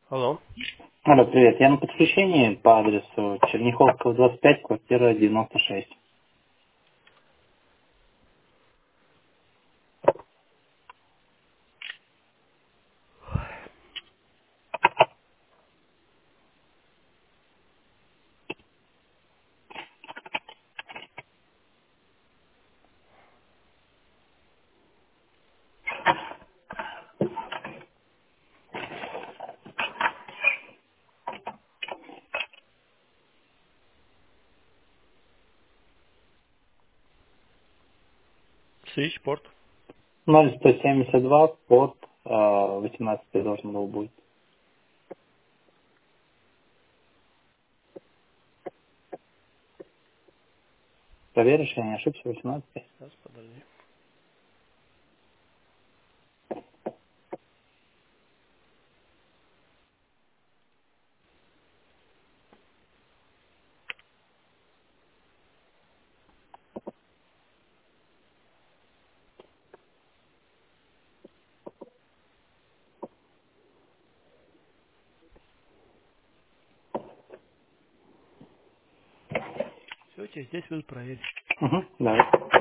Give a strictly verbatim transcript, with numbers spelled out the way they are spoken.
Алло. Алло, привет. Я на подключении по адресу Черняховского, двадцать пять, квартира девяносто шесть. Switchport. ноль сто семьдесят два под э, восемнадцать должен был быть. Проверишь, я не ошибся, восемнадцать. Сейчас, подожди. Все, здесь вы проверить. Угу, давай.